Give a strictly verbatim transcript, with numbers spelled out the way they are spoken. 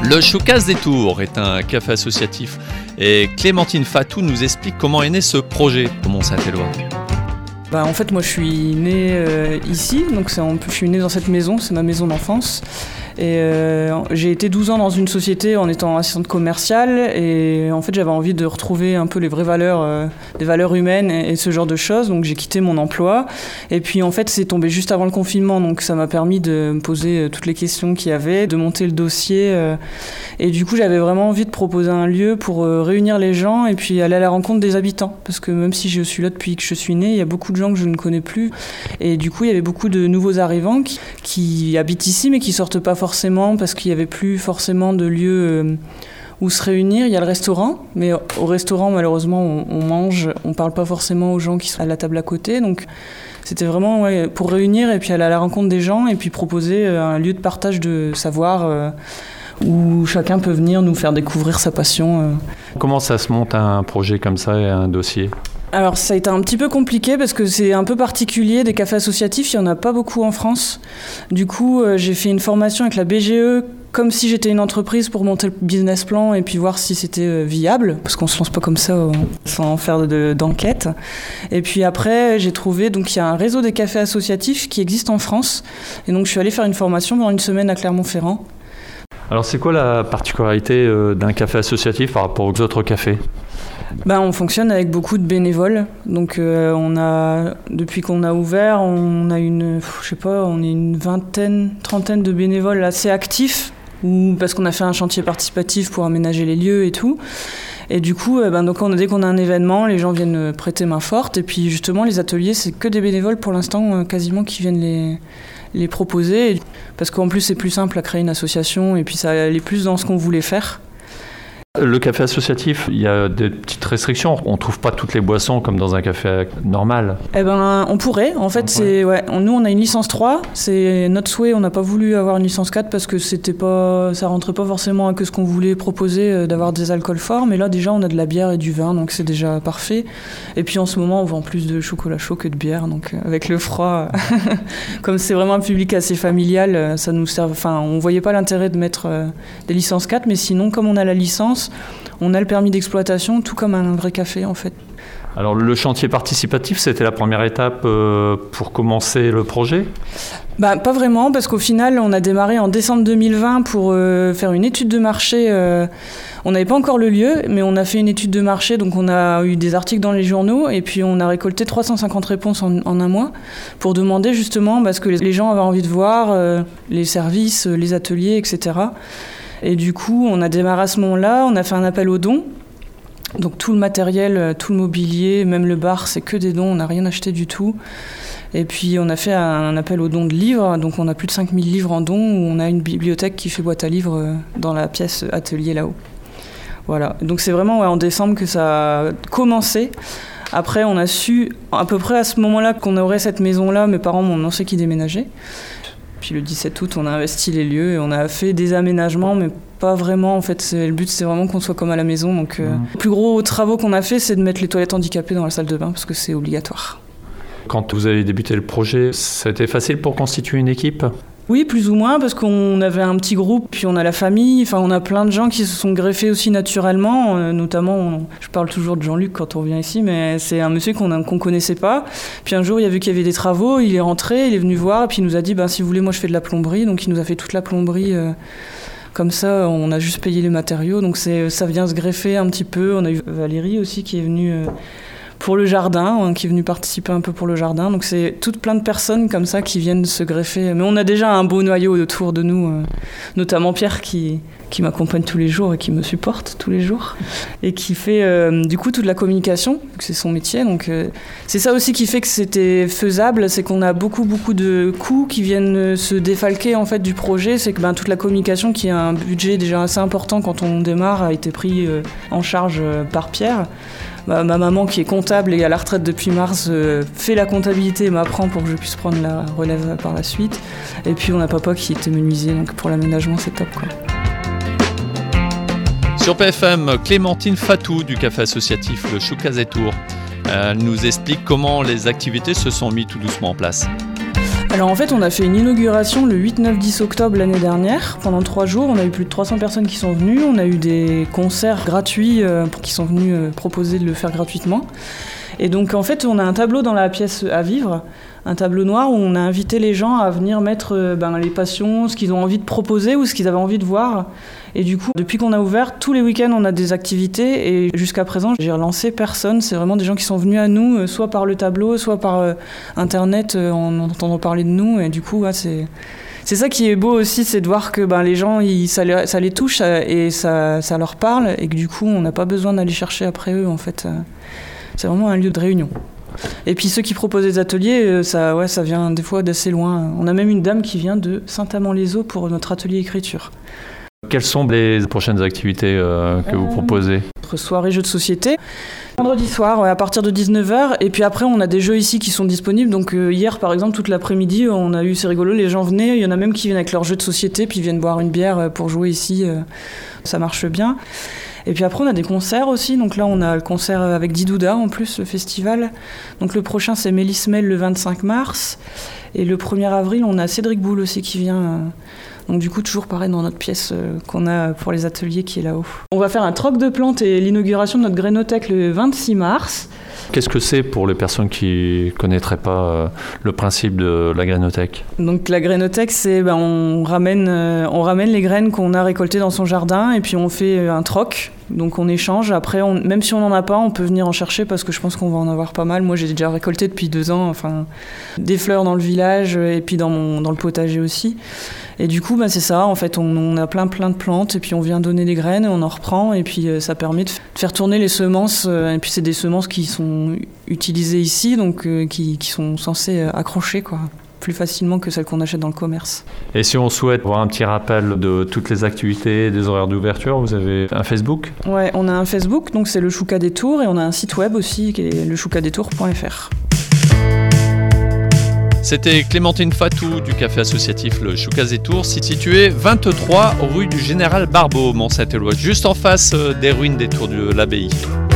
Le Choucas des Tours est un café associatif et Clémentine Fatou nous explique comment est né ce projet au Mont-Saint-Éloi. Bah, en fait, moi je suis née euh, ici, donc c'est en, je suis née dans cette maison, c'est ma maison d'enfance. Et euh, j'ai été douze ans dans une société en étant assistante commerciale et en fait j'avais envie de retrouver un peu les vraies valeurs, euh, des valeurs humaines et, et ce genre de choses, donc j'ai quitté mon emploi et puis en fait c'est tombé juste avant le confinement, donc ça m'a permis de me poser euh, toutes les questions qu'il y avait, de monter le dossier euh, et du coup j'avais vraiment envie de proposer un lieu pour euh, réunir les gens et puis aller à la rencontre des habitants, parce que même si je suis là depuis que je suis née, il y a beaucoup de gens que je ne connais plus et du coup il y avait beaucoup de nouveaux arrivants qui, qui habitent ici mais qui sortent pas forcément forcément parce qu'il n'y avait plus forcément de lieu euh, où se réunir. Il y a le restaurant, mais au restaurant malheureusement on, on mange, on ne parle pas forcément aux gens qui sont à la table à côté, donc c'était vraiment ouais, pour réunir et puis aller à la rencontre des gens et puis proposer euh, un lieu de partage de savoir euh, où chacun peut venir nous faire découvrir sa passion. Euh. Comment ça se monte un projet comme ça et un dossier ? Alors ça a été un petit peu compliqué parce que c'est un peu particulier, des cafés associatifs, il n'y en a pas beaucoup en France. Du coup, euh, j'ai fait une formation avec la B G E comme si j'étais une entreprise pour monter le business plan et puis voir si c'était euh, viable, parce qu'on ne se lance pas comme ça euh, sans faire de, d'enquête. Et puis après, j'ai trouvé, donc il y a un réseau des cafés associatifs qui existe en France. Et donc je suis allée faire une formation pendant une semaine à Clermont-Ferrand. Alors c'est quoi la particularité euh, d'un café associatif par rapport aux autres cafés ? Ben, on fonctionne avec beaucoup de bénévoles. Donc, euh, on a, depuis qu'on a ouvert, on a une, je sais pas, on est une vingtaine, trentaine de bénévoles assez actifs, ou parce qu'on a fait un chantier participatif pour aménager les lieux et tout. Et du coup, ben, donc on, dès qu'on a un événement, les gens viennent prêter main forte. Et puis justement, les ateliers, c'est que des bénévoles pour l'instant, quasiment qui viennent les, les proposer. Parce qu'en plus, c'est plus simple à créer une association et puis ça allait plus dans ce qu'on voulait faire. Le café associatif, il y a des petites restrictions. On ne trouve pas toutes les boissons comme dans un café normal. Eh ben, on pourrait. En fait, on c'est, ouais, nous, on a une licence trois. C'est notre souhait. On n'a pas voulu avoir une licence quatre parce que c'était pas, ça ne rentrait pas forcément avec ce qu'on voulait proposer, euh, d'avoir des alcools forts. Mais là, déjà, on a de la bière et du vin, donc c'est déjà parfait. Et puis, en ce moment, on vend plus de chocolat chaud que de bière. Donc, euh, avec le froid, comme c'est vraiment un public assez familial, ça nous sert. Enfin, on ne voyait pas l'intérêt de mettre euh, des licences quatre. Mais sinon, comme on a la licence, on a le permis d'exploitation, tout comme un vrai café en fait. Alors le chantier participatif, c'était la première étape euh, pour commencer le projet ? Bah, pas vraiment, parce qu'au final, on a démarré en décembre deux mille vingt pour euh, faire une étude de marché. Euh, on n'avait pas encore le lieu, mais on a fait une étude de marché, donc on a eu des articles dans les journaux, et puis on a récolté trois cent cinquante réponses en, en un mois, pour demander justement bah, ce que les gens avaient envie de voir, euh, les services, les ateliers, et cetera. Et du coup, on a démarré à ce moment-là, on a fait un appel aux dons. Donc tout le matériel, tout le mobilier, même le bar, c'est que des dons, on n'a rien acheté du tout. Et puis on a fait un appel aux dons de livres, donc on a plus de cinq mille livres en dons, où on a une bibliothèque qui fait boîte à livres dans la pièce atelier là-haut. Voilà, donc c'est vraiment ouais, en décembre que ça a commencé. Après, on a su à peu près à ce moment-là qu'on aurait cette maison-là, mes parents m'ont annoncé qu'ils déménageaient. Puis le dix-sept août, on a investi les lieux et on a fait des aménagements, mais pas vraiment. En fait, c'est, le but, c'est vraiment qu'on soit comme à la maison. Donc, euh, mmh. Les plus gros travaux qu'on a fait, c'est de mettre les toilettes handicapées dans la salle de bain, parce que c'est obligatoire. Quand vous avez débuté le projet, c'était facile pour constituer une équipe ? Oui, plus ou moins, parce qu'on avait un petit groupe, puis on a la famille, enfin on a plein de gens qui se sont greffés aussi naturellement, euh, notamment, on, je parle toujours de Jean-Luc quand on vient ici, mais c'est un monsieur qu'on ne connaissait pas. Puis un jour, il a vu qu'il y avait des travaux, il est rentré, il est venu voir, et puis il nous a dit, ben, si vous voulez, moi je fais de la plomberie, donc il nous a fait toute la plomberie. Euh, Comme ça, on a juste payé les matériaux, donc c'est, ça vient se greffer un petit peu. On a eu Valérie aussi qui est venue euh, pour le jardin, hein, qui est venue participer un peu pour le jardin. Donc c'est toutes plein de personnes comme ça qui viennent se greffer. Mais on a déjà un beau noyau autour de nous, euh, notamment Pierre qui, qui m'accompagne tous les jours et qui me supporte tous les jours. Et qui fait euh, du coup toute la communication, vu que c'est son métier. Donc euh, c'est ça aussi qui fait que c'était faisable, c'est qu'on a beaucoup beaucoup de coûts qui viennent se défalquer en fait du projet. C'est que ben, toute la communication, qui a un budget déjà assez important quand on démarre, a été pris euh, en charge euh, par Pierre. Ma, ma maman, qui est comptable et à la retraite depuis mars, euh, fait la comptabilité et m'apprend pour que je puisse prendre la relève par la suite. Et puis on a papa qui était menuisier, donc pour l'aménagement c'est top quoi. Sur P F M, Clémentine Fatou du café associatif Le Choucas des Tours. Elle nous explique comment les activités se sont mises tout doucement en place. Alors en fait, on a fait une inauguration le huit, neuf, dix octobre l'année dernière. Pendant trois jours, on a eu plus de trois cents personnes qui sont venues. On a eu des concerts gratuits euh, qui sont venus euh, proposer de le faire gratuitement. Et donc en fait, on a un tableau dans la pièce à vivre, un tableau noir où on a invité les gens à venir mettre euh, ben, les passions, ce qu'ils ont envie de proposer ou ce qu'ils avaient envie de voir. Et du coup, depuis qu'on a ouvert, tous les week-ends, on a des activités. Et jusqu'à présent, j'ai relancé personne. C'est vraiment des gens qui sont venus à nous, euh, soit par le tableau, soit par euh, Internet, euh, en entendant parler de nous. Et du coup, ouais, c'est... C'est ça qui est beau aussi, c'est de voir que ben, les gens, ils, ça, les, ça les touche ça, et ça, ça leur parle. Et que du coup, on n'a pas besoin d'aller chercher après eux, en fait. C'est vraiment un lieu de réunion. Et puis ceux qui proposent des ateliers, ça, ouais, ça vient des fois d'assez loin. On a même une dame qui vient de Saint-Amand-les-Eaux pour notre atelier écriture. Quelles sont les prochaines activités euh, que euh, vous proposez ? Notre soirée jeux de société. Vendredi soir, ouais, à partir de dix-neuf heures. Et puis après, on a des jeux ici qui sont disponibles. Donc euh, hier, par exemple, toute l'après-midi, on a eu, c'est rigolo, les gens venaient. Il y en a même qui viennent avec leurs jeux de société, puis viennent boire une bière pour jouer ici. Euh, ça marche bien. Et puis après, on a des concerts aussi. Donc là, on a le concert avec Didouda, en plus, le festival. Donc le prochain, c'est Mélis Mel le vingt-cinq mars. Et le premier avril, on a Cédric Boule aussi qui vient. Donc du coup, toujours pareil dans notre pièce qu'on a pour les ateliers qui est là-haut. On va faire un troc de plantes et l'inauguration de notre grénothèque le vingt-six mars. Qu'est-ce que c'est pour les personnes qui ne connaîtraient pas euh, le principe de la grénothèque ? Donc la grénothèque, c'est ben, on, ramène, euh, on ramène les graines qu'on a récoltées dans son jardin et puis on fait un troc. Donc on échange. Après, on, même si on n'en a pas, on peut venir en chercher parce que je pense qu'on va en avoir pas mal. Moi, j'ai déjà récolté depuis deux ans enfin, des fleurs dans le village et puis dans, mon, dans le potager aussi. Et du coup, ben, c'est ça. En fait, on, on a plein plein de plantes et puis on vient donner des graines et on en reprend. Et puis euh, ça permet de, f- de faire tourner les semences. Euh, et puis c'est des semences qui sont utilisées ici, donc euh, qui, qui sont censées euh, accrocher, quoi, plus facilement que celles qu'on achète dans le commerce. Et si on souhaite voir un petit rappel de toutes les activités, des horaires d'ouverture, vous avez un Facebook ? Ouais, on a un Facebook, donc c'est le Chouca des Tours, et on a un site web aussi qui est le chouca des tours point f r. C'était Clémentine Fatou du café associatif Le Choucas des Tours, situé vingt-trois rue du Général Barbeau, Mont-Saint-Éloi, juste en face des ruines des Tours de l'Abbaye.